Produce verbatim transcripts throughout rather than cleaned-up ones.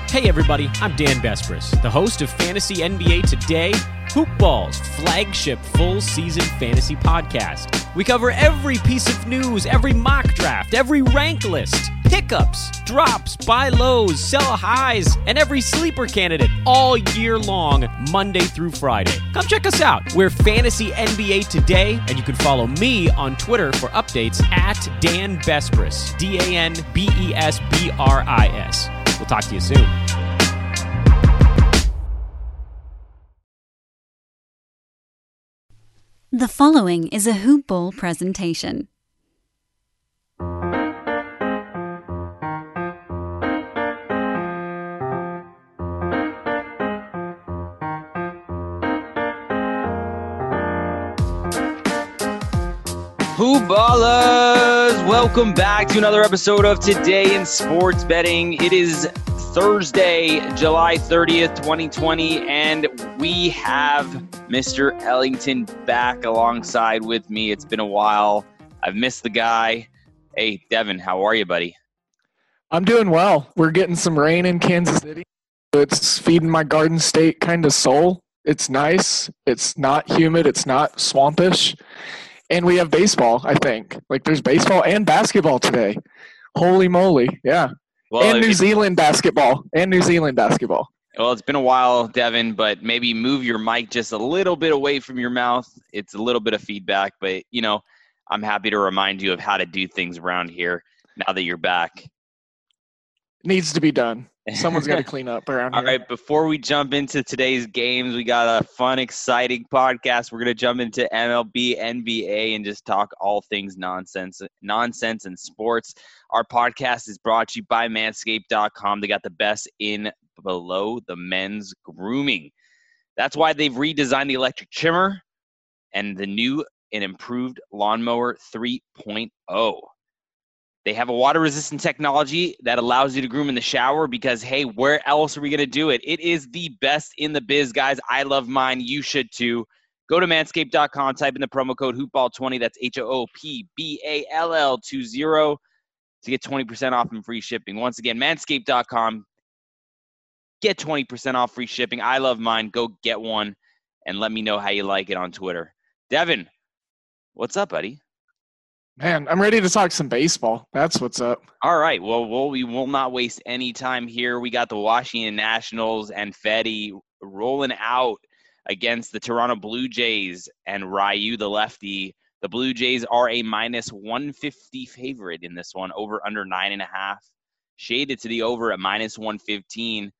Hey everybody, I'm Dan Bespris, the host of Fantasy N B A Today, Hoop Ball's flagship full-season fantasy podcast. We cover every piece of news, every mock draft, every rank list, pickups, drops, buy lows, sell highs, and every sleeper candidate all year long, Monday through Friday. Come check us out. We're Fantasy N B A Today, and you can follow me on Twitter for updates at Dan Bespris, D A N B E S B R I S. We'll talk to you soon. The following is a Hoop Ball presentation. Hoop Ballers! Welcome back to another episode of Today in Sports Betting. It is Thursday, July thirtieth, twenty twenty, and we have Mister Ellington back alongside with me. It's been a while. I've missed the guy. Hey, Devin, how are you, buddy? I'm doing well. We're getting some rain in Kansas City. It's feeding my Garden State kind of soul. It's nice. It's not humid. It's not swampish. And we have baseball, I think. Like, there's baseball and basketball today. Holy moly. Yeah. Well, and New it, Zealand basketball. And New Zealand basketball. Well, it's been a while, Devin, but maybe move your mic just a little bit away from your mouth. It's a little bit of feedback, but, you know, I'm happy to remind you of how to do things around here now that you're back. Needs to be done. Someone's got to clean up around All here. All right, before we jump into today's games, we got a fun, exciting podcast. We're going to jump into M L B, N B A, and just talk all things nonsense, nonsense and sports. Our podcast is brought to you by manscaped dot com. They got the best in below the men's grooming. That's why they've redesigned the electric trimmer and the new and improved lawnmower three point oh. They have a water-resistant technology that allows you to groom in the shower because, hey, where else are we going to do it? It is the best in the biz, guys. I love mine. You should too. Go to manscaped dot com, type in the promo code hoop ball twenty, that's H O O P B A L L twenty, to get twenty percent off and free shipping. Once again, manscaped dot com, get twenty percent off free shipping. I love mine. Go get one and let me know how you like it on Twitter. Devin, what's up, buddy? Man, I'm ready to talk some baseball. That's what's up. All right. Well, well, we will not waste any time here. We got the Washington Nationals and Fedde rolling out against the Toronto Blue Jays and Ryu, the lefty. The Blue Jays are a minus one fifty favorite in this one, over under nine and a half. Shaded to the over at minus one fifteen.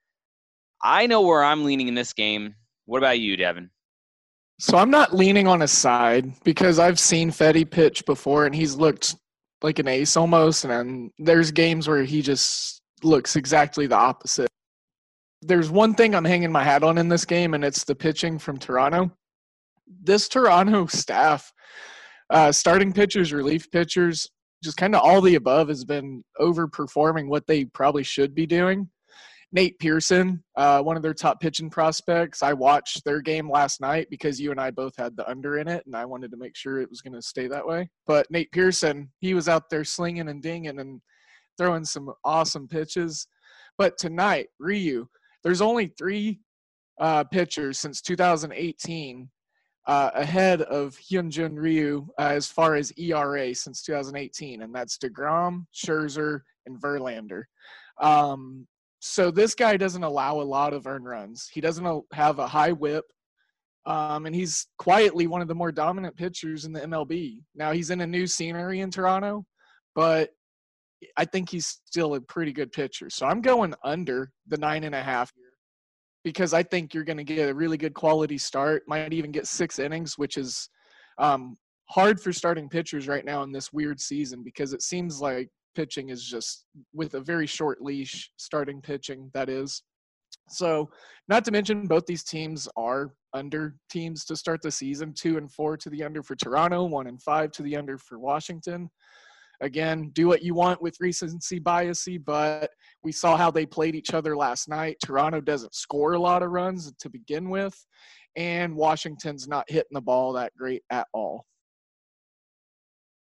I know where I'm leaning in this game. What about you, Devin? So I'm not leaning on a side because I've seen Fedde pitch before and he's looked like an ace almost. And then there's games where he just looks exactly the opposite. There's one thing I'm hanging my hat on in this game, and it's the pitching from Toronto. This Toronto staff, uh, starting pitchers, relief pitchers, just kind of all the above has been overperforming what they probably should be doing. Nate Pearson, uh, one of their top pitching prospects. I watched their game last night because you and I both had the under in it, and I wanted to make sure it was going to stay that way. But Nate Pearson, he was out there slinging and dinging and throwing some awesome pitches. But tonight, Ryu, there's only three uh, pitchers since two thousand eighteen uh, ahead of Hyunjin Ryu uh, as far as E R A since two thousand eighteen, and that's DeGrom, Scherzer, and Verlander. Um, So this guy doesn't allow a lot of earned runs. He doesn't have a high whip, um, and he's quietly one of the more dominant pitchers in the M L B. Now, he's in a new scenery in Toronto, but I think he's still a pretty good pitcher. So I'm going under the nine and a half here because I think you're going to get a really good quality start, might even get six innings, which is um, hard for starting pitchers right now in this weird season because it seems like pitching is just with a very short leash, starting pitching, that is. So not to mention both these teams are under teams to start the season, two and four to the under for Toronto, one and five to the under for Washington. Again, do what you want with recency biasy, but we saw how they played each other last night. Toronto doesn't score a lot of runs to begin with, and Washington's not hitting the ball that great at all.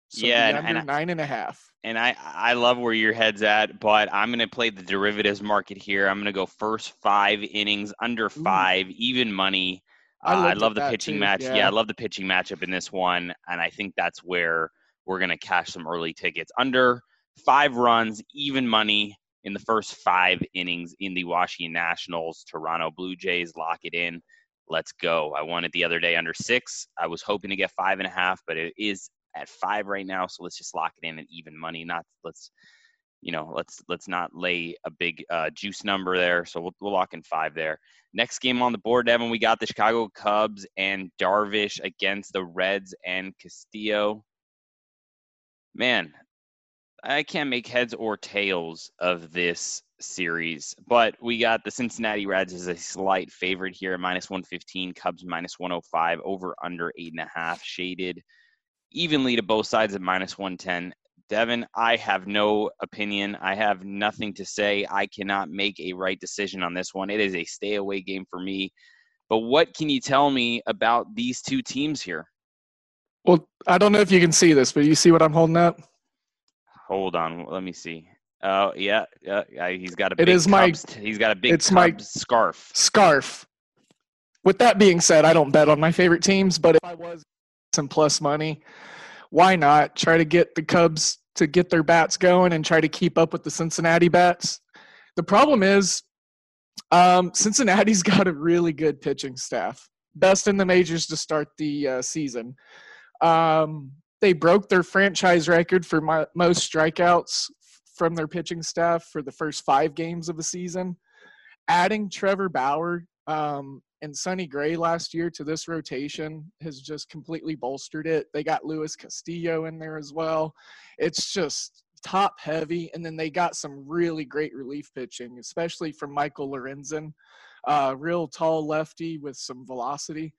So yeah, the and, under and nine and a half. And I, I love where your head's at, but I'm going to play the derivatives market here. I'm going to go first five innings, under five, Ooh. even money. Uh, I, I love the pitching too. match. Yeah. yeah, I love the pitching matchup in this one, and I think that's where we're going to cash some early tickets. Under five runs, even money in the first five innings in the Washington Nationals, Toronto Blue Jays. Lock it in. Let's go. I won it the other day under six. I was hoping to get five and a half, but it is at five right now, so let's just lock it in at even money. Not let's, you know, let's let's not lay a big uh, juice number there. So we'll we'll lock in five there. Next game on the board, Devin, we got the Chicago Cubs and Darvish against the Reds and Castillo. Man, I can't make heads or tails of this series, but we got the Cincinnati Reds as a slight favorite here, minus one fifteen. Cubs minus one oh five. Over under eight and a half, shaded evenly to both sides at minus one ten. Devin, I have no opinion. I have nothing to say. I cannot make a right decision on this one. It is a stay away game for me. But what can you tell me about these two teams here? Well, I don't know if you can see this, but you see what I'm holding up? Hold on. Let me see. Oh, uh, yeah. Yeah. He's got a big it is Cubs, my, he's got a big it's Cubs my scarf. Scarf. With that being said, I don't bet on my favorite teams, but if I was some plus money, why not try to get the Cubs to get their bats going and try to keep up with the Cincinnati bats? The problem is um, Cincinnati's got a really good pitching staff, best in the majors to start the uh, season. Um, they broke their franchise record for my, most strikeouts from their pitching staff for the first five games of the season. Adding Trevor Bauer um, and Sonny Gray last year to this rotation has just completely bolstered it. They got Luis Castillo in there as well. It's just top heavy. And then they got some really great relief pitching, especially from Michael Lorenzen, uh, real tall lefty with some velocity.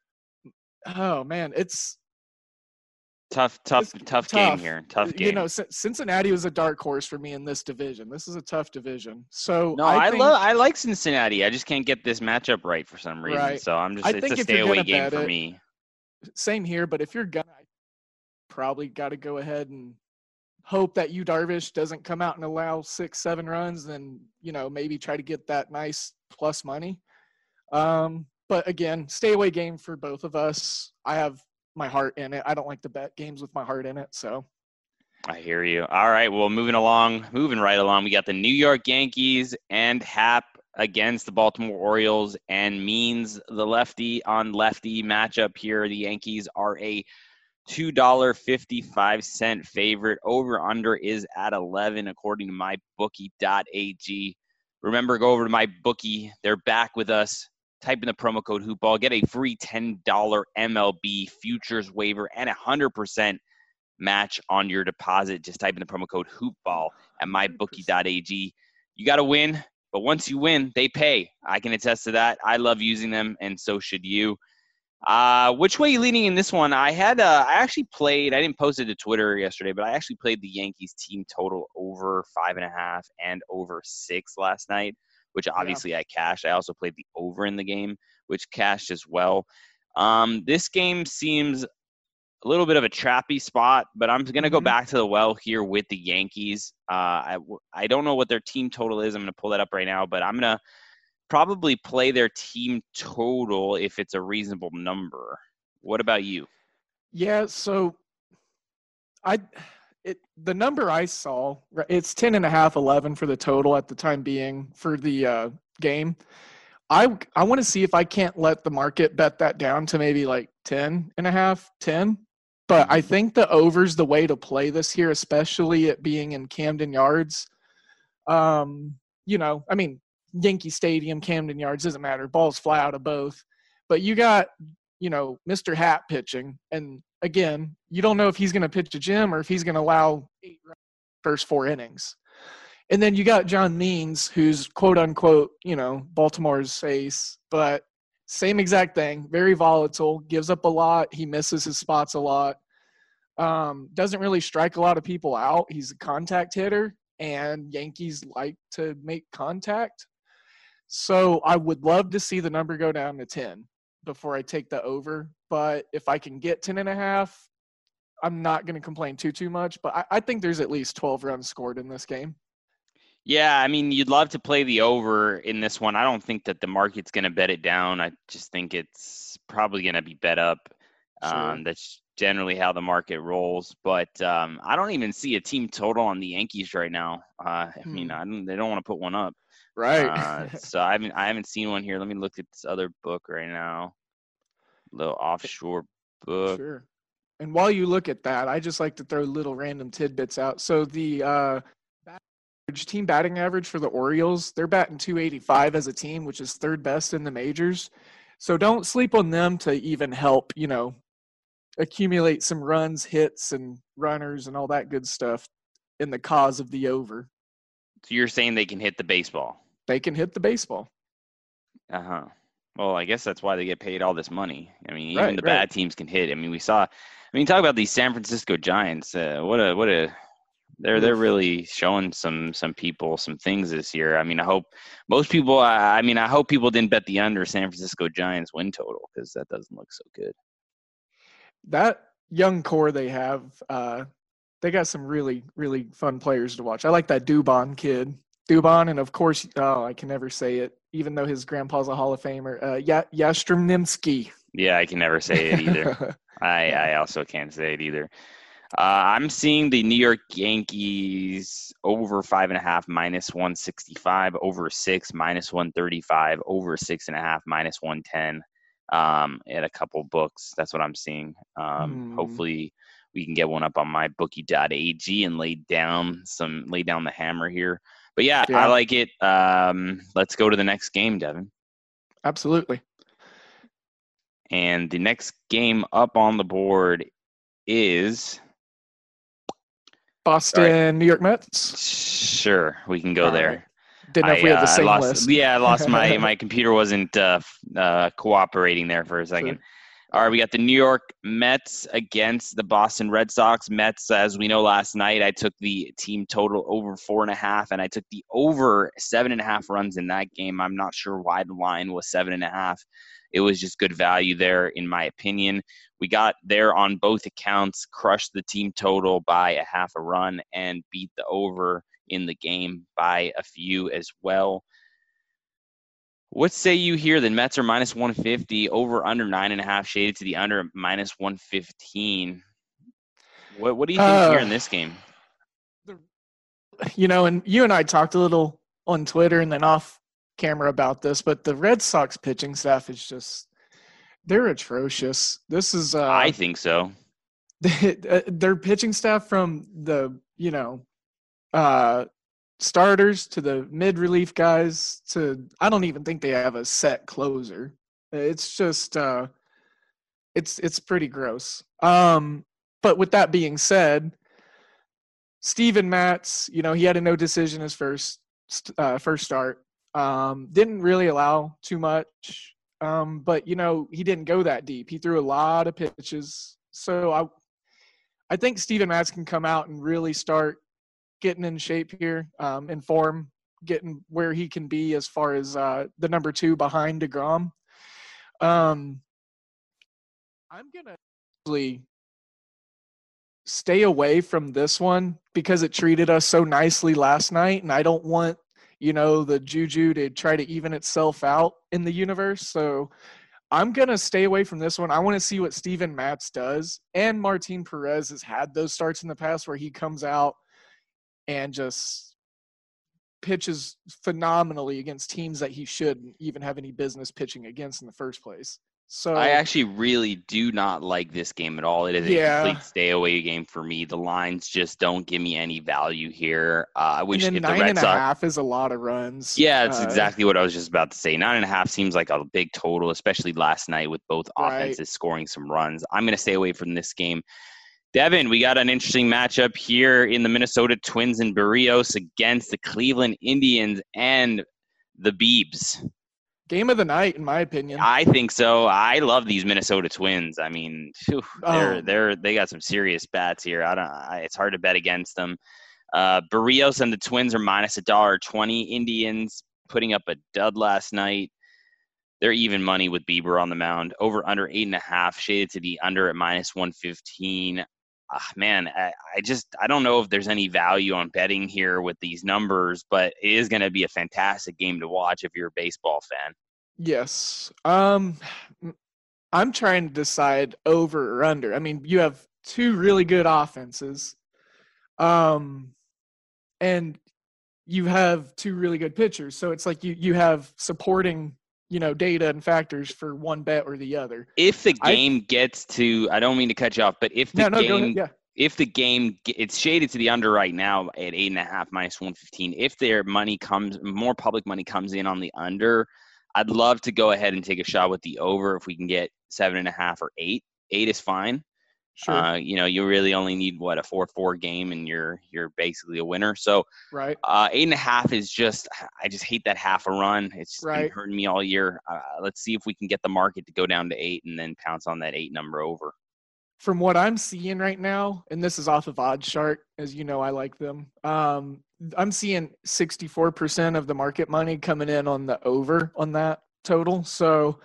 Oh man, it's tough, tough, it's tough, tough game here. Tough game. You know, C- Cincinnati was a dark horse for me in this division. This is a tough division. So no, I, I think, love, I like Cincinnati. I just can't get this matchup right for some reason. Right. So I'm just, I it's think a if stay you're away gonna game bet for it, me. Same here, but if you're gonna, probably got to go ahead and hope that Yu Darvish doesn't come out and allow six, seven runs, then, you know, maybe try to get that nice plus money. Um, but again, stay away game for both of us. I have my heart in it. I don't like to bet games with my heart in it. So I hear you. All right. Well, moving along, moving right along, we got the New York Yankees and Hap against the Baltimore Orioles, and means the lefty on lefty matchup here. The Yankees are a two dollars and fifty-five cents favorite. Over under is at eleven, according to my bookie dot a g. Remember, go over to MyBookie. They're back with us. Type in the promo code HoopBall. Get a free ten dollars M L B futures waiver and a one hundred percent match on your deposit. Just type in the promo code HoopBall at my bookie dot a g. You got to win, but once you win, they pay. I can attest to that. I love using them, and so should you. Uh, which way are you leaning in this one? I had, uh, I actually played, I didn't post it to Twitter yesterday, but I actually played the Yankees team total over five and a half and over six last night, which obviously yeah. I cashed. I also played the over in the game, which cashed as well. Um, this game seems a little bit of a trappy spot, but I'm going to mm-hmm. go back to the well here with the Yankees. Uh, I, I don't know what their team total is. I'm going to pull that up right now, but I'm going to probably play their team total if it's a reasonable number. What about you? Yeah, so I it the number I saw, it's ten and a half, eleven for the total at the time being for the uh, game. I I want to see if I can't let the market bet that down to maybe like ten and a half, ten. But I think the over's the way to play this here, especially it being in Camden Yards. Um, you know, I mean, Yankee Stadium, Camden Yards, doesn't matter. Balls fly out of both. But you got, you know, Mister Happ pitching. And, again, you don't know if he's going to pitch a gem or if he's going to allow eight runs first four innings. And then you got John Means, who's, quote-unquote, you know, Baltimore's ace. But same exact thing. Very volatile. Gives up a lot. He misses his spots a lot. Um, doesn't really strike a lot of people out. He's a contact hitter. And Yankees like to make contact. So I would love to see the number go down to ten before I take the over. But if I can get ten and a half, I'm not going to complain too, too much, but I, I think there's at least twelve runs scored in this game. Yeah, I mean, you'd love to play the over in this one. I don't think that the market's going to bet it down. I just think it's probably going to be bet up. Sure. Um, that's generally how the market rolls. But um, I don't even see a team total on the Yankees right now. Uh, I mean, Hmm. I don't, they don't want to put one up. Right. Uh, so I haven't I haven't seen one here. Let me look at this other book right now. Little offshore book. Sure. And while you look at that, I just like to throw little random tidbits out. So the uh, average, team batting average for the Orioles, they're batting two eighty-five as a team, which is third best in the majors. So don't sleep on them to even help, you know, accumulate some runs, hits, and runners and all that good stuff in the cause of the over. So you're saying they can hit the baseball? They can hit the baseball. Uh-huh. Well, I guess that's why they get paid all this money. I mean, even Right, the right. bad teams can hit. I mean, we saw. I mean, talk about these San Francisco Giants. Uh, what a what a. They're they're Oof. really showing some some people some things this year. I mean, I hope most people. I, I mean, I hope people didn't bet the under San Francisco Giants win total because that doesn't look so good. That young core they have, uh, they got some really, really fun players to watch. I like that Dubon kid. Dubon, and of course, oh, I can never say it, even though his grandpa's a Hall of Famer. Uh, ya- Yastrzemski. Yeah, I can never say it either. I I also can't say it either. Uh, I'm seeing the New York Yankees over five and a half minus one sixty-five, over six minus one thirty-five, over six and a half minus one ten. Um, at a couple books, that's what I'm seeing. Um, Hmm. Hopefully, we can get one up on my bookie dot a g and lay down some lay down the hammer here. But yeah, Yeah. I like it. Um, let's go to the next game, Devin. Absolutely. And the next game up on the board is Boston, New York Mets. sure we can go All there. right. Didn't know if we I, had the uh, same lost, list. Yeah, I lost my my computer wasn't uh, uh, cooperating there for a second. Sure. All right, we got the New York Mets against the Boston Red Sox. Mets, as we know, last night I took the team total over four and a half, and I took the over seven and a half runs in that game. I'm not sure why the line was seven and a half. It was just good value there, in my opinion. We got there on both accounts, crushed the team total by a half a run, and beat the over in the game by a few as well. What say you here? The Mets are minus one fifty, over under nine and a half, shaded to the under minus one fifteen. What what do you think Uh, here in this game? You know, and you and I talked a little on Twitter and then off camera about this, but the Red Sox pitching staff is just, they're atrocious. This is, uh, I think so. their pitching staff from the, you know, uh, starters to the mid relief guys to, I don't even think they have a set closer. It's just, uh, it's, it's pretty gross. Um, but with that being said, Steven Matz, you know, he had a no decision his first, uh, first start. Um, didn't really allow too much. Um, but you know, he didn't go that deep. He threw a lot of pitches. So I, I think Steven Matz can come out and really start getting in shape here, um, in form, getting where he can be as far as uh, the number two behind DeGrom. Um, I'm going to actually stay away from this one because it treated us so nicely last night, and I don't want, you know, the juju to try to even itself out in the universe. So I'm going to stay away from this one. I want to see what Steven Matz does. And Martin Perez has had those starts in the past where he comes out and just pitches phenomenally against teams that he shouldn't even have any business pitching against in the first place. So I actually really do not like this game at all. It is a Yeah. complete stay away game for me. The lines just don't give me any value here. Uh, I wish and if then the nine Red and a Sox. half is a lot of runs. Yeah, that's Uh, exactly what I was just about to say. Nine and a half seems like a big total, especially last night with both Right. offenses scoring some runs. I'm going to stay away from this game. Devin, we got an interesting matchup here in the Minnesota Twins and Barrios against the Cleveland Indians and the Beebs. Game of the night, in my opinion. I think so. I love these Minnesota Twins. I mean, phew, they're Oh. they're they got some serious bats here. I don't. I, it's hard to bet against them. Uh, Barrios and the Twins are minus a dollar twenty. Indians putting up a dud last night. They're even money with Bieber on the mound. Over under eight and a half, shaded to the under at minus one fifteen. uh, man, I, I just I don't know if there's any value on betting here with these numbers, but it is going to be a fantastic game to watch if you're a baseball fan. Yes. Um, I'm trying to decide over or under. I mean, you have two really good offenses, um, and you have two really good pitchers. So it's like you you have supporting, you know, data and factors for one bet or the other. If the game I, gets to, I don't mean to cut you off, but if the no, no, go game, ahead. Yeah. if the game, it's shaded to the under right now at eight and a half minus one fifteen. If their money comes, more public money comes in on the under, I'd love to go ahead and take a shot with the over if we can get seven and a half or eight. Eight is fine. Sure. Uh, you know, you really only need what a four four game, and you're you're basically a winner. So, right. Uh, eight and a half is just, I just hate that half a run. It's right. been hurting me all year. Uh, let's see if we can get the market to go down to eight and then pounce on that eight number over. From what I'm seeing right now, and this is off of OddsShark, as you know, I like them. Um, I'm seeing sixty-four percent of the market money coming in on the over on that total. So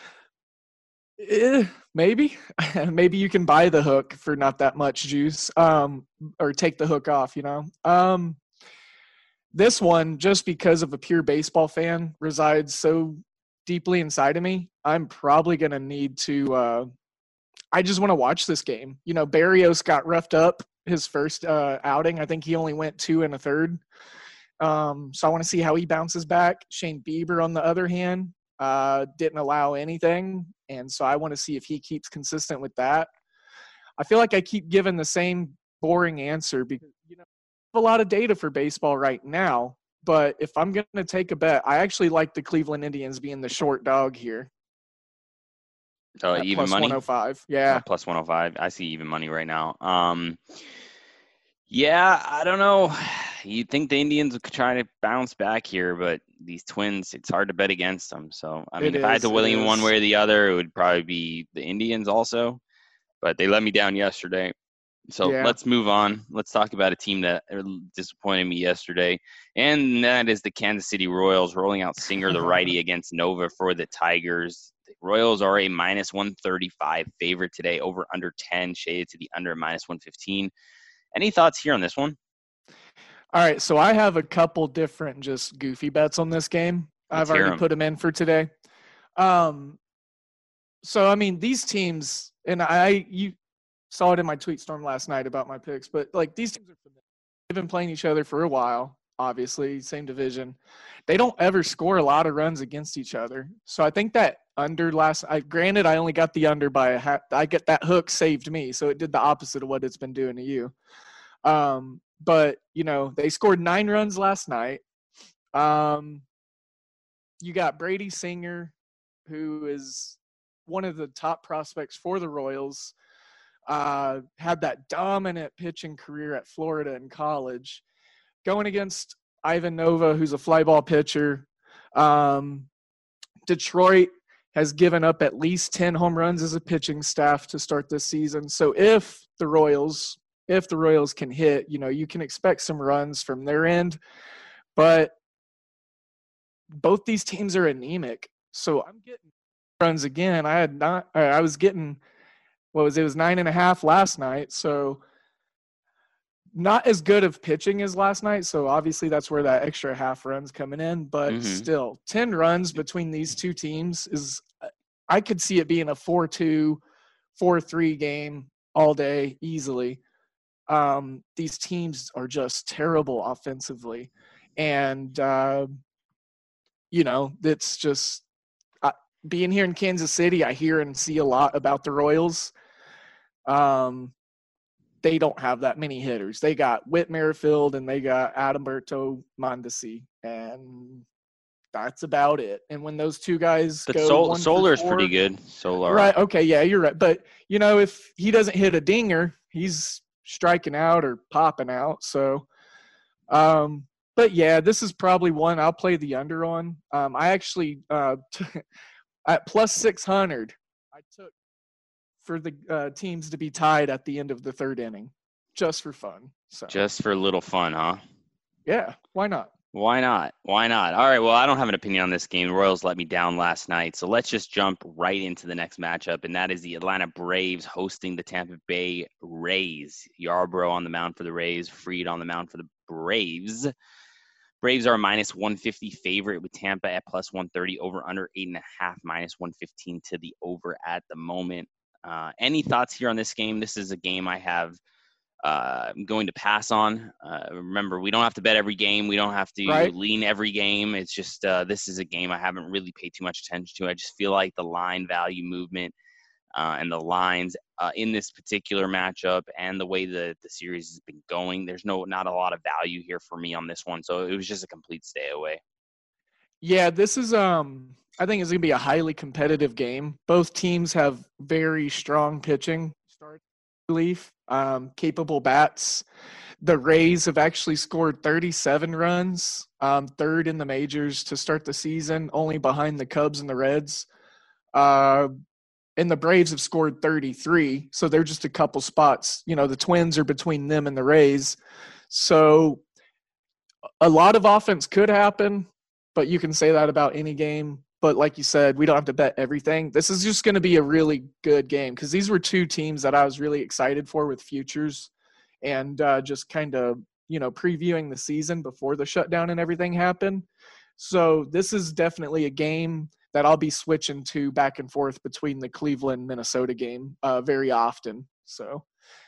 eh, maybe, maybe you can buy the hook for not that much juice, um, or take the hook off, you know. Um, this one, just because of a pure baseball fan, resides so deeply inside of me. I'm probably going to need to uh, – I just want to watch this game. You know, Barrios got roughed up his first uh, outing. I think he only went two and a third. Um, so I want to see how he bounces back. Shane Bieber, on the other hand, uh, didn't allow anything. And so I want to see if he keeps consistent with that. I feel like I keep giving the same boring answer because, you know, I have a lot of data for baseball right now. But if I'm going to take a bet, I actually like the Cleveland Indians being the short dog here. Oh, uh, even money? one oh five. Yeah. Oh, plus one oh five. I see even money right now. Um, yeah, I don't know. You'd think the Indians would try to bounce back here, but these Twins, it's hard to bet against them. So, I mean, it if is, I had to lean one is. way or the other, it would probably be the Indians also. But they let me down yesterday. So yeah. let's move on. Let's talk about a team that disappointed me yesterday, and that is the Kansas City Royals rolling out Singer, the righty, against Nova for the Tigers. The Royals are a minus one thirty-five favorite today, over under ten, shaded to the under minus one fifteen. Any thoughts here on this one? All right, so I have a couple different just goofy bets on this game. Let's I've already them. put them in for today. Um, so I mean, these teams, and I you saw it in my tweet storm last night about my picks, but like these teams are familiar. They've been playing each other for a while. Obviously, same division. They don't ever score a lot of runs against each other. So I think that under last, I granted I only got the under by a hat. I get that hook saved me, so it did the opposite of what it's been doing to you. Um, but you know they scored nine runs last night. Um, you got Brady Singer, who is one of the top prospects for the Royals. Uh, had that dominant pitching career at Florida in college. Going against Ivan Nova, who's a fly ball pitcher. Um, Detroit has given up at least ten home runs as a pitching staff to start this season. So if the Royals, if the Royals can hit, you know, you can expect some runs from their end. But both these teams are anemic. So I'm getting runs again. I had not, I was getting, what was it, it was nine and a half last night. So not as good of pitching as last night, so obviously that's where that extra half run's coming in. But mm-hmm. still, ten runs between these two teams is – I could see it being a four two, four three game all day easily. Um, these teams are just terrible offensively. And, uh, you know, it's just uh, – being here in Kansas City, I hear and see a lot about the Royals. Um They don't have that many hitters. They got Whit Merrifield and they got Adalberto Mondesi, and that's about it. And when those two guys but go Sol- one Solar's four, pretty good. Solar, right? Okay, yeah, you're right. But you know, if he doesn't hit a dinger, he's striking out or popping out. So, um, but yeah, this is probably one I'll play the under on. Um, I actually uh, t- at plus six hundred, I took. for the uh, teams to be tied at the end of the third inning, just for fun. So just for a little fun, huh? Yeah, why not? Why not? Why not? All right, well, I don't have an opinion on this game. The Royals let me down last night, so let's just jump right into the next matchup, and that is the Atlanta Braves hosting the Tampa Bay Rays. Yarbrough on the mound for the Rays, Fried on the mound for the Braves. Braves are a minus one fifty favorite with Tampa at plus one thirty, over under eight and a half, minus one fifteen to the over at the moment. Uh, any thoughts here on this game? This is a game I have uh, I'm going to pass on. Uh, remember, we don't have to bet every game. We don't have to Right. lean every game. It's just uh, this is a game I haven't really paid too much attention to. I just feel like the line value movement uh, and the lines uh, in this particular matchup and the way the, the series has been going, there's no not a lot of value here for me on this one. So it was just a complete stay away. Yeah, this is um I think it's going to be a highly competitive game. Both teams have very strong pitching, start relief, um, capable bats. The Rays have actually scored thirty-seven runs, um, third in the majors to start the season, only behind the Cubs and the Reds. Uh, and the Braves have scored thirty-three, so they're just a couple spots. You know, the Twins are between them and the Rays. So a lot of offense could happen, but you can say that about any game. But like you said, we don't have to bet everything. This is just going to be a really good game because these were two teams that I was really excited for with futures and uh, just kind of, you know, previewing the season before the shutdown and everything happened. So this is definitely a game that I'll be switching to back and forth between the Cleveland-Minnesota game uh, very often. So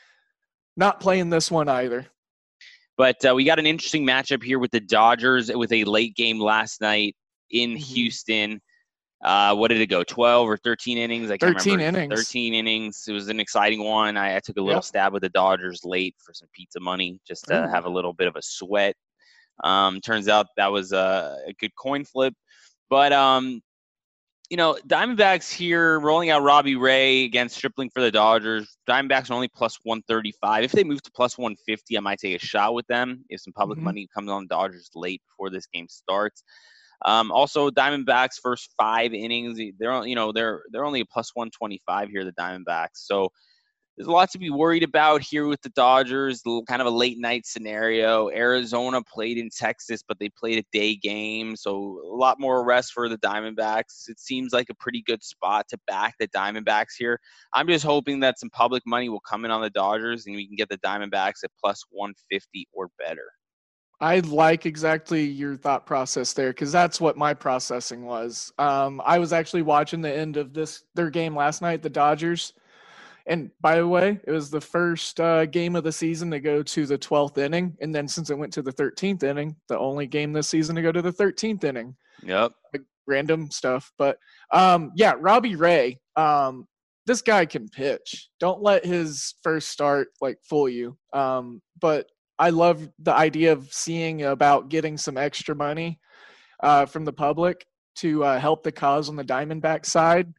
not playing this one either. But uh, we got an interesting matchup here with the Dodgers with a late game last night in Mhm. Houston. Uh, what did it go? twelve or thirteen innings? I can't thirteen remember. innings. thirteen innings. It was an exciting one. I, I took a little Yep. stab with the Dodgers late for some pizza money, just to Ooh. have a little bit of a sweat. Um, turns out that was a, a good coin flip. But, um, you know, Diamondbacks here rolling out Robbie Ray against Stripling for the Dodgers. Diamondbacks are only plus one thirty-five. If they move to plus one fifty, I might take a shot with them if some public Mhm. money comes on the Dodgers late before this game starts. Um, also, Diamondbacks first five innings, they're you know they're they're only a plus one twenty-five here. The Diamondbacks, so there's a lot to be worried about here with the Dodgers. Kind of a late night scenario. Arizona played in Texas, but they played a day game, so a lot more rest for the Diamondbacks. It seems like a pretty good spot to back the Diamondbacks here. I'm just hoping that some public money will come in on the Dodgers, and we can get the Diamondbacks at plus one fifty or better. I like exactly your thought process there because that's what my processing was. Um, I was actually watching the end of this their game last night, the Dodgers. And by the way, it was the first uh, game of the season to go to the twelfth inning. And then since it went to the thirteenth inning, the only game this season to go to the thirteenth inning. Yep. Like, random stuff. But um, yeah, Robbie Ray, um, this guy can pitch. Don't let his first start like fool you. Um, but I love the idea of seeing about getting some extra money uh, from the public to uh, help the cause on the Diamondback side.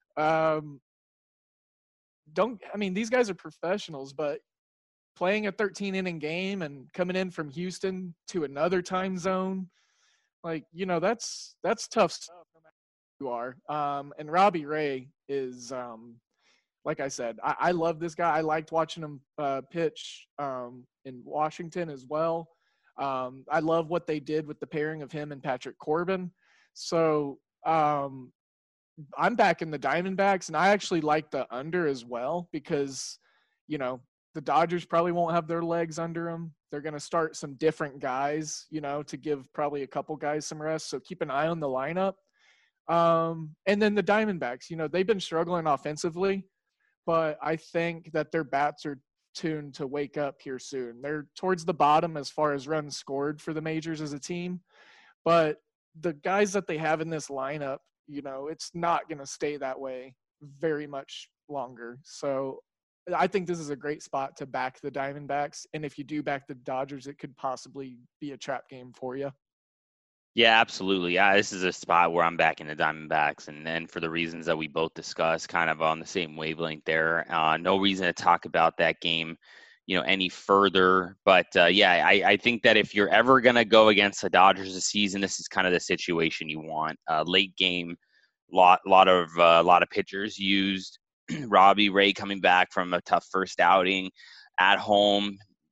Um, don't I mean these guys are professionals, but playing a thirteen inning game and coming in from Houston to another time zone, like you know that's that's tough stuff no matter who you are. Um, and Robbie Ray is, um, like I said, I, I love this guy. I liked watching him uh, pitch um, in Washington as well. Um, I love what they did with the pairing of him and Patrick Corbin. So. Um, I'm back in the Diamondbacks, and I actually like the under as well because, you know, the Dodgers probably won't have their legs under them. They're going to start some different guys, you know, to give probably a couple guys some rest. So keep an eye on the lineup. Um, and then the Diamondbacks, you know, they've been struggling offensively, but I think that their bats are tuned to wake up here soon. They're towards the bottom as far as runs scored for the majors as a team, but the guys that they have in this lineup, you know, it's not going to stay that way very much longer. So I think this is a great spot to back the Diamondbacks. And if you do back the Dodgers, it could possibly be a trap game for you. Yeah, absolutely. Yeah, this is a spot where I'm backing the Diamondbacks, and then for the reasons that we both discussed, kind of on the same wavelength there. Uh, no reason to talk about that game, you know, any further. But uh, yeah, I, I think that if you're ever going to go against the Dodgers this season, this is kind of the situation you want. Uh, late game, lot lot of uh, lot of pitchers used. Robbie Ray coming back from a tough first outing at home.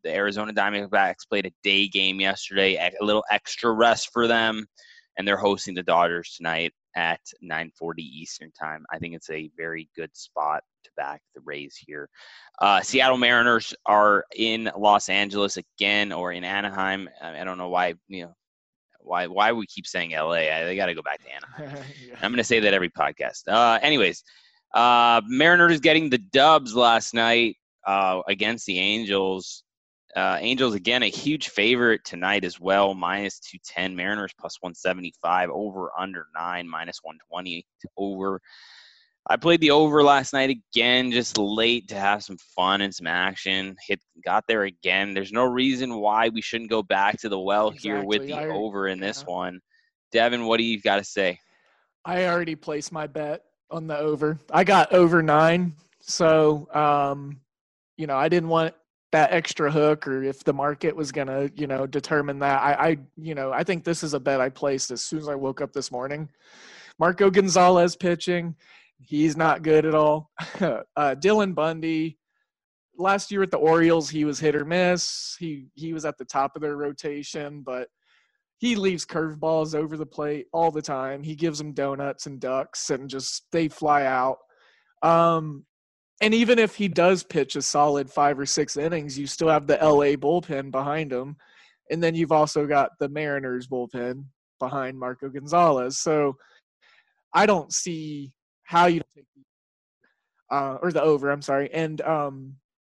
the Arizona Diamondbacks played a day game yesterday, a little extra rest for them, and they're hosting the Dodgers tonight at nine forty Eastern time. I think it's a very good spot to back the Rays here. Uh, Seattle Mariners are in Los Angeles again, or in Anaheim. I don't know why, you know, why why we keep saying L A. I, they got to go back to Anaheim. yeah. I'm going to say that every podcast. Uh, anyways, uh, Mariners getting the dubs last night uh, against the Angels. Uh, Angels, again, a huge favorite tonight as well, minus two ten. Mariners plus one seventy-five, over under nine, minus one twenty to over. I played the over last night again, just late to have some fun and some action. Hit got there again. There's no reason why we shouldn't go back to the well exactly. here with the I, over in yeah. this one. Devin, what do you got to say? I already placed my bet on the over. I got over nine, so um, you know I didn't want that extra hook, or if the market was going to, you know, determine that. I, I, you know, I think this is a bet I placed as soon as I woke up this morning. Marco Gonzalez pitching. He's not good at all. uh, Dylan Bundy, last year at the Orioles, he was hit or miss. He, he was at the top of their rotation, but he leaves curveballs over the plate all the time. He gives them donuts and ducks and just, they fly out. Um, And even if he does pitch a solid five or six innings, you still have the L A bullpen behind him. And then you've also got the Mariners bullpen behind Marco Gonzalez. So I don't see how you take the uh, or the over, I'm sorry. And um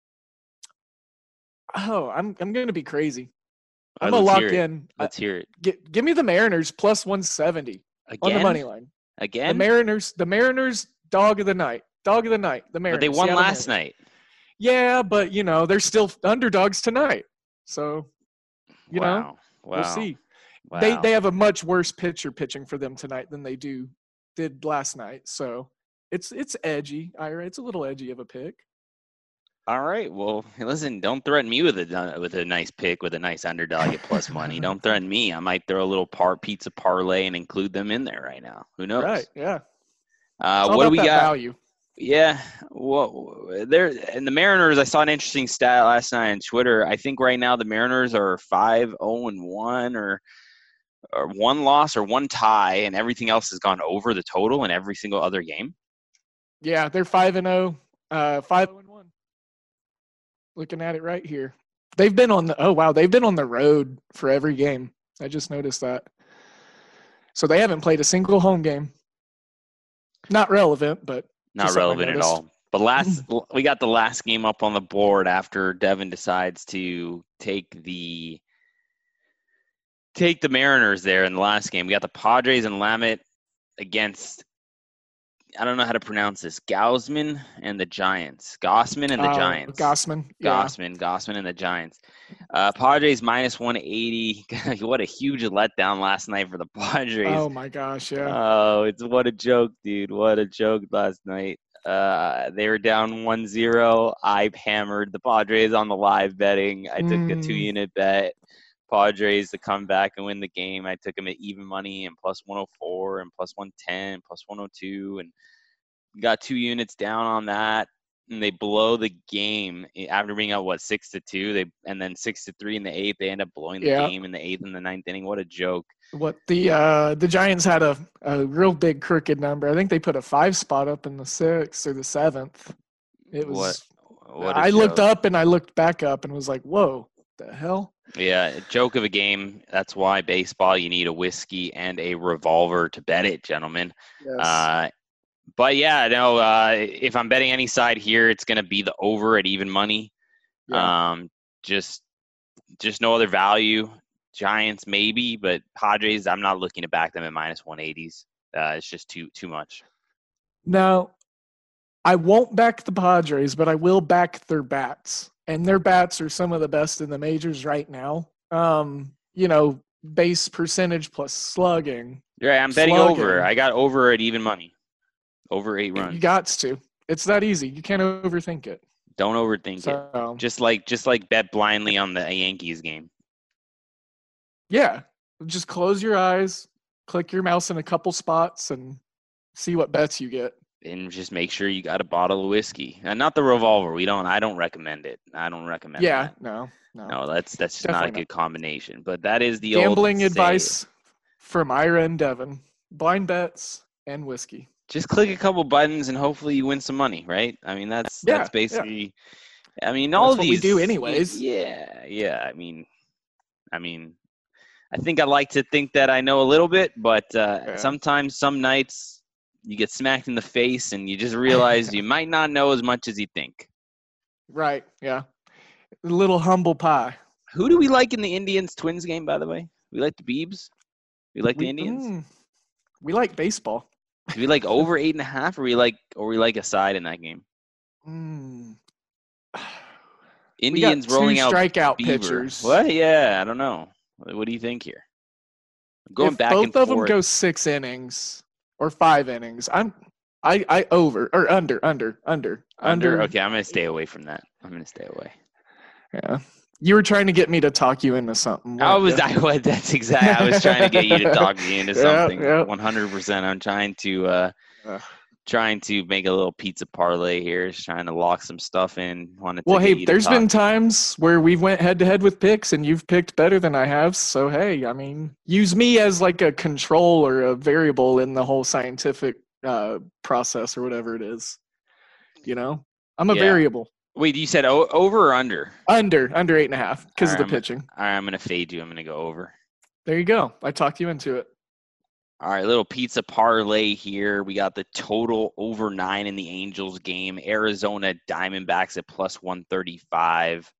oh, I'm I'm gonna be crazy. I'm right, gonna lock it. in. Let's hear it. G- give me the Mariners plus one seventy Again? on the money line. Again? The Mariners, the Mariners dog of the night. Dog of the night, the Mariners. But they won Seattle last Mariners. night. Yeah, but, you know, they're still underdogs tonight. So, you wow. know, wow. we'll see. Wow. They they have a much worse pitcher pitching for them tonight than they do did last night. So, it's it's edgy, Ira. It's a little edgy of a pick. All right. Well, listen, don't threaten me with a with a nice pick with a nice underdog at plus money. Don't threaten me. I might throw a little par pizza parlay and include them in there right now. Who knows? Right, yeah. Uh, what do we got? Value. Yeah, well, there and the Mariners. I saw an interesting stat last night on Twitter. I think right now the Mariners are five zero and one, or or one loss or one tie, and everything else has gone over the total in every single other game. Yeah, they're five and zero, uh, five zero and one. Looking at it right here, they've been on the. Oh wow, they've been on the road for every game. I just noticed that. So they haven't played a single home game. Not relevant, but. Not relevant at all. But last, we got the last game up on the board after Devin decides to take the take the Mariners there in the last game. We got the Padres and Lamet against, I don't know how to pronounce this, Gausman and the Giants. Gausman and the uh, Giants. Gausman. Yeah. Gausman. Gausman and the Giants. Uh, Padres minus one eighty. What a huge letdown last night for the Padres. Oh, my gosh, yeah. Oh, it's what a joke, dude. What a joke last night. Uh, they were down one zero. I hammered the Padres on the live betting. I took mm. a two-unit bet. Padres to come back and win the game. I took them at even money and plus one oh four and plus one ten, plus one oh two, and got two units down on that. And they blow the game after being out what six to two. They and then six to three in the eighth. They end up blowing the yeah. game in the eighth and the ninth inning. What a joke! What the uh, the Giants had a, a real big crooked number. I think they put a five spot up in the sixth or the seventh. It was. What? What I joke. looked up and I looked back up and was like, "Whoa, the hell!" Yeah, a joke of a game. That's why baseball, you need a whiskey and a revolver to bet it, gentlemen. Yes. Uh, but yeah, no. Uh, if I'm betting any side here, it's going to be the over at even money. Yeah. Um, just, just no other value. Giants maybe, but Padres, I'm not looking to back them at minus one eighties. Uh, it's just too too much. Now, I won't back the Padres, but I will back their bats. And their bats are some of the best in the majors right now. Um, you know, base percentage plus slugging. Yeah, I'm betting slugging. over. I got over at even money. Over eight runs. You got to. It's that easy. You can't overthink it. Don't overthink so, it. Just like just like bet blindly on the Yankees game. Yeah. Just close your eyes, click your mouse in a couple spots, and see what bets you get. and just make sure you got a bottle of whiskey, and not the revolver. We don't. I don't recommend it. I don't recommend. Yeah, that. no, no, no. That's that's just Definitely not a good not. combination. But that is the Gambling old advice say. from Ira and Devin: blind bets and whiskey. Just click a couple buttons and hopefully you win some money, right? I mean, that's Yeah, that's basically. yeah. I mean, all That's of what these. we do anyways. Yeah, yeah. I mean, I mean, I think I like to think that I know a little bit, but uh, Yeah. sometimes, some nights, you get smacked in the face and you just realize you might not know as much as you think. Right. Yeah. A little humble pie. Who do we like in the Indians Twins game, by the way? We like the Beebs. We like We, the Indians. mm, we like baseball. Do we like over eight and a half, or we like, or we like a side in that game? Mm. Indians we got rolling two out strikeout Bieber. pitchers. What? Yeah, I don't know. What do you think here? I'm going if back both and of forth. them go six innings or five innings, I'm I I over or under under under under. Okay, I'm gonna stay away from that. I'm gonna stay away. Yeah, you were trying to get me to talk you into something. I was. you? I was. That's exactly. I was trying to get you to talk me into Yeah, something. yeah. one hundred percent. I'm trying to. Uh, Uh, trying to make a little pizza parlay here. Just trying to lock some stuff in. Wanted to well, get hey, you to there's talk. been times where we went head to head with picks, and you've picked better than I have. So hey, I mean, use me as like a control or a variable in the whole scientific uh, process or whatever it is. You know, I'm a Yeah. variable. Wait, you said o- over or under? Under under eight and a half because All of right, the I'm pitching. All right, I'm gonna fade you. I'm gonna go over. There you go. I talked you into it. All right, little pizza parlay here. We got the total over nine in the Angels game. Arizona Diamondbacks at plus one thirty-five.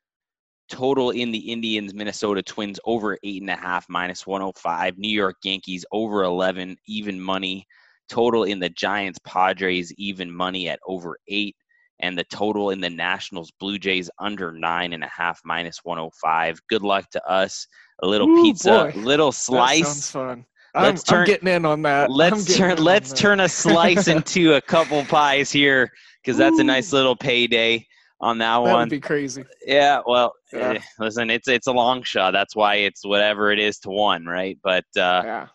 Total in the Indians Minnesota Twins over eight and a half minus one oh five. New York Yankees over eleven even money. Total in the Giants Padres even money at over eight. And the total in the Nationals Blue Jays under nine and a half minus one oh five. Good luck to us. A little Ooh, pizza, boy. little That slice. sounds fun. I'm, Let's turn- I'm getting in on that. I'm Let's getting turn in on let's that. turn a slice into a couple pies here, because that's a nice Ooh. little payday on that, That one. would be crazy. Yeah, well, Yeah. eh, listen, it's it's a long shot. That's why it's whatever it is to one, right? But uh, Yeah.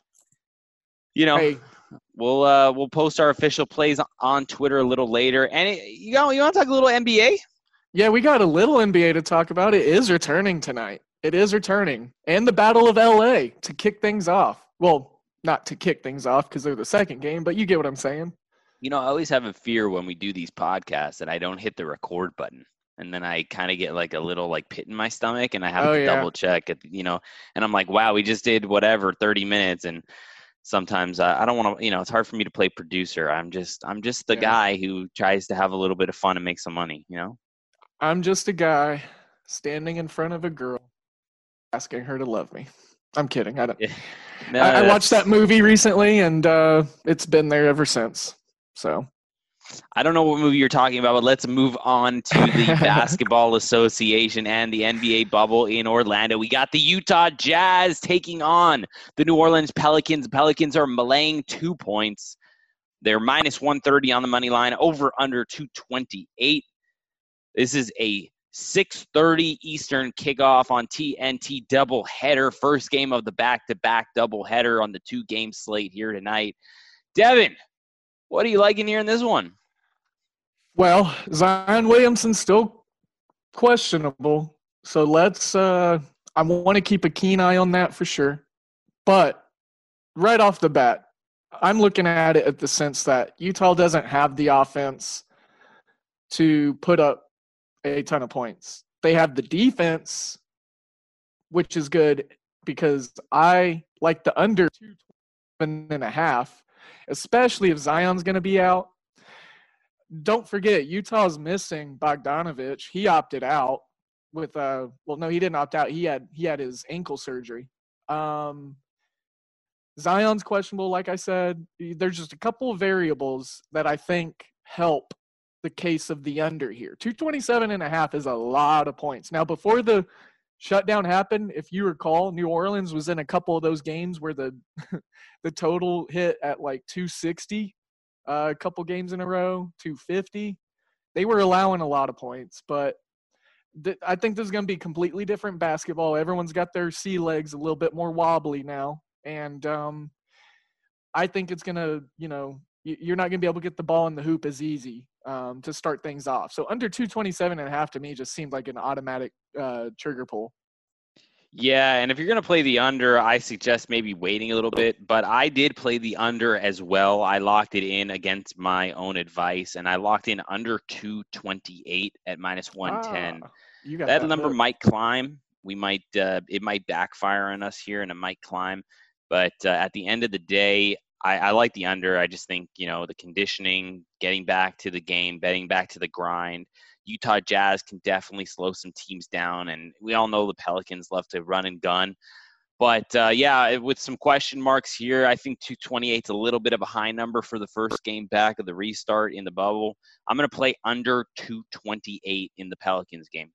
you know, Hey, we'll uh, we'll post our official plays on Twitter a little later. And it, you know, you want to talk a little N B A? yeah, we got a little N B A to talk about. It is returning tonight. It is returning. And the Battle of L A to kick things off. Well, not to kick things off because they're the second game, but you get what I'm saying. You know, I always have a fear when we do these podcasts that I don't hit the record button. And then I kind of get like a little like pit in my stomach, and I have Oh, to yeah. double check it, you know, and I'm like, wow, we just did whatever, thirty minutes. And sometimes I, I don't want to, you know, it's hard for me to play producer. I'm just, I'm just the Yeah. guy who tries to have a little bit of fun and make some money, you know? I'm just a guy standing in front of a girl asking her to love me. I'm kidding. I don't. Yeah. No, I, I watched that's- that movie recently, and uh, it's been there ever since. So I don't know what movie you're talking about, but let's move on to the Basketball Association and the N B A bubble in Orlando. We got the Utah Jazz taking on the New Orleans Pelicans. The Pelicans are laying two points. They're minus one thirty on the money line, over under two twenty-eight. This is a six thirty Eastern kickoff on T N T doubleheader. First game of the back-to-back doubleheader on the two-game slate here tonight. Devin, what are you liking here in this one? Well, Zion Williamson's still questionable. So let's uh I want to keep a keen eye on that for sure. But right off the bat, I'm looking at it at the sense that Utah doesn't have the offense to put up a ton of points. They have the defense, which is good because I like the under two and a half, especially if Zion's going to be out. Don't forget, Utah's missing Bogdanovich. He opted out with uh well no, he didn't opt out. He had he had his ankle surgery. Um Zion's questionable, like I said. There's just a couple of variables that I think help the case of the under here. two twenty-seven and a half is a lot of points. Now, before the shutdown happened, if you recall, New Orleans was in a couple of those games where the the total hit at like two sixty. Uh, a couple games in a row, two fifty. They were allowing a lot of points, but th- I think this is going to be completely different basketball. Everyone's got their sea legs a little bit more wobbly now, and um, I think it's going to, you know, you're not going to be able to get the ball in the hoop as easy um, to start things off. So under two twenty-seven and a half to me just seemed like an automatic uh, trigger pull. Yeah, and if you're going to play the under, I suggest maybe waiting a little bit. But I did play the under as well. I locked it in against my own advice, and I locked in under two twenty-eight at minus one ten. Ah, you got that, that number hook. might climb. We might uh, it might backfire on us here, and it might climb. But uh, at the end of the day, I, I like the under. I just think, you know, the conditioning, getting back to the game, betting back to the grind. Utah Jazz can definitely slow some teams down, and we all know the Pelicans love to run and gun. But, uh, yeah, with some question marks here, I think two twenty-eight is a little bit of a high number for the first game back of the restart in the bubble. I'm going to play under two twenty-eight in the Pelicans game.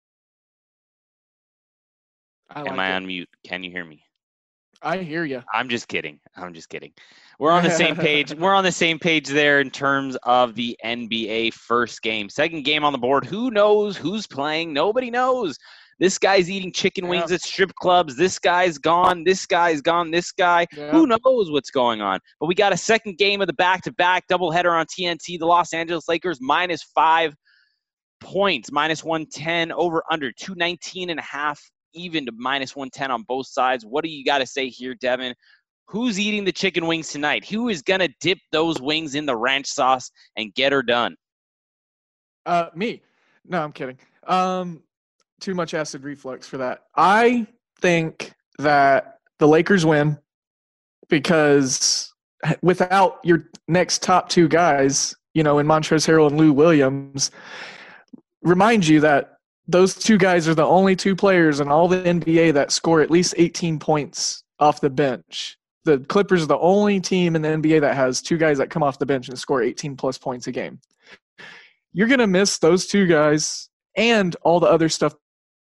I like Am I it. on mute? Can you hear me? I hear you. I'm just kidding. I'm just kidding. We're on the same page. We're on the same page there in terms of the N B A first game. Second game on the board. Who knows who's playing? Nobody knows. This guy's eating chicken wings Yeah. at strip clubs. This guy's gone. This guy's gone. This guy. Yeah. Who knows what's going on? But we got a second game of the back-to-back doubleheader on T N T. The Los Angeles Lakers minus five points, minus one ten, over under two nineteen and a half. Even to minus one ten on both sides. What do you got to say here, Devin? Who's eating the chicken wings tonight? Who is going to dip those wings in the ranch sauce and get her done? Uh, me. No, I'm kidding. Um, too much acid reflux for that. I think that the Lakers win because without your next top two guys, you know, in Montrezl Harrell and Lou Williams, remind you that those two guys are the only two players in all the N B A that score at least eighteen points off the bench. The Clippers are the only team in the N B A that has two guys that come off the bench and score eighteen plus points a game. You're going to miss those two guys and all the other stuff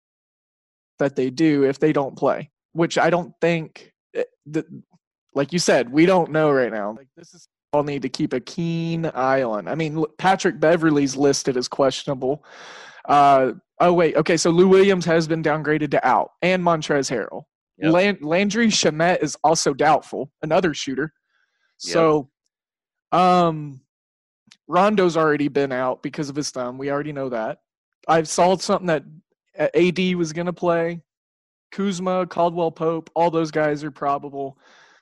that they do if they don't play, which I don't think that, like you said, we don't know right now. Like, this is all need to keep a keen eye on. I mean, Patrick Beverley's listed as questionable. Uh, oh, wait. Okay, so Lou Williams has been downgraded to out, and Montrezl Harrell. Yep. Land- Landry Shamet is also doubtful, another shooter. So um, Rondo's already been out because of his thumb. We already know that. I saw something that A D was going to play. Kuzma, Caldwell Pope, all those guys are probable.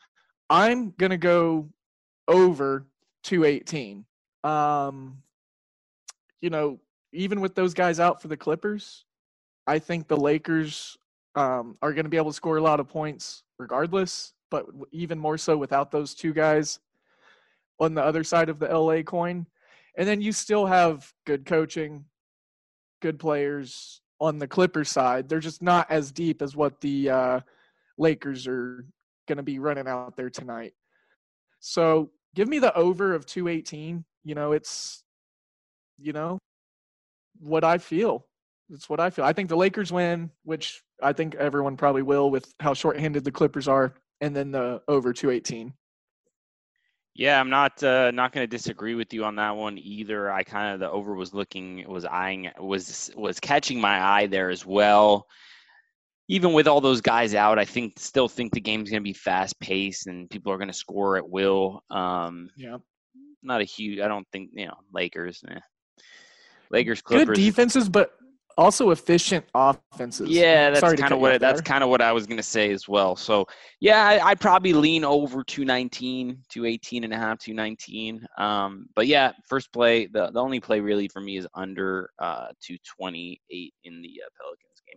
I'm going to go over two eighteen. Um, you know, even with those guys out for the Clippers, I think the Lakers um, are going to be able to score a lot of points regardless, but even more so without those two guys on the other side of the L A coin. And then you still have good coaching, good players on the Clippers side. They're just not as deep as what the uh, Lakers are going to be running out there tonight. So give me the over of two eighteen. You know, it's, you know, what I feel. It's what I feel. I think the Lakers win, which I think everyone probably will with how shorthanded the Clippers are, and then the over two eighteen. Yeah, I'm not uh, not going to disagree with you on that one either. I kind of the over was looking was eyeing was was catching my eye there as well. Even with all those guys out, I think still think the game's going to be fast paced and people are going to score at will. Um, Yeah. Not a huge. I don't think you know Lakers. Eh. Lakers, Clippers. Good defenses, but also efficient offenses. Yeah, that's Sorry to kind cut of you what off that's there. kind of what I was going to say as well. So, yeah, I, I'd probably lean over two nineteen, two eighteen and a half, two nineteen. Um, but yeah, first play, the, the only play really for me is under uh, two twenty-eight in the uh, Pelicans game.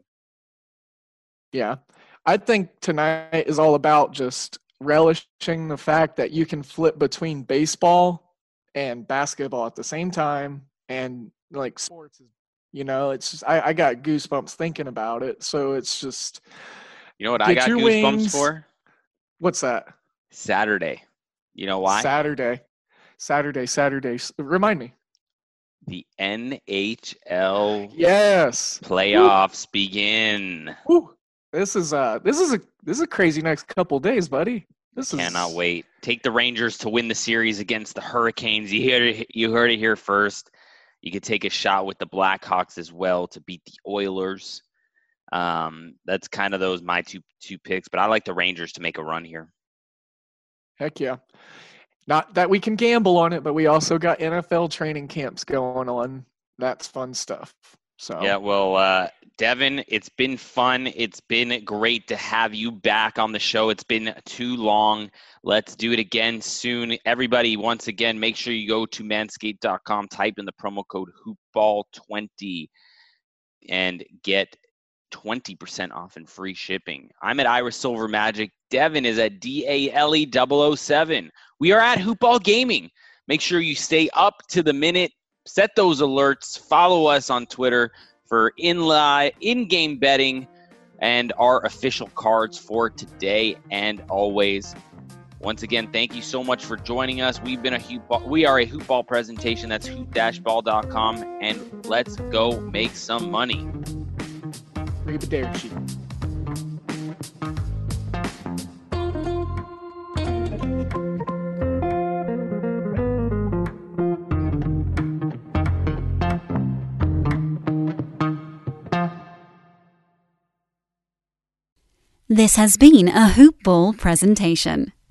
Yeah. I think tonight is all about just relishing the fact that you can flip between baseball and basketball at the same time. And like sports is, you know, it's just, I, I got goosebumps thinking about it. So it's just, You know what I Get got your goosebumps wings. for? what's that? Saturday. You know why? Saturday. Saturday, Saturday. Remind me. The N H L Yes. playoffs begin. Woo. This is uh this is a this is a crazy next couple days, buddy. This is Cannot wait. Take the Rangers to win the series against the Hurricanes. You heard it, you heard it here first. You could take a shot with the Blackhawks as well to beat the Oilers. Um, that's kind of those my two two picks, but I like the Rangers to make a run here. Heck yeah. Not that we can gamble on it, but we also got N F L training camps going on. That's fun stuff. So yeah, well, uh, Devin, it's been fun. It's been great to have you back on the show. It's been too long. Let's do it again soon. Everybody, once again, make sure you go to manscaped dot com, type in the promo code hoopball twenty, and get twenty percent off and free shipping. I'm at Ira Silver Magic. Devin is at D A L E double oh seven. We are at Hoopball Gaming. Make sure you stay up to the minute. Set those alerts. Follow us on Twitter for in-live, in-game betting and our official cards for today and always. Once again, thank you so much for joining us. We've been a Hoopball, we are a Hoopball presentation. That's hoop dash ball dot com, and let's go make some money. Read the dare sheet. This has been a Hoop Ball presentation.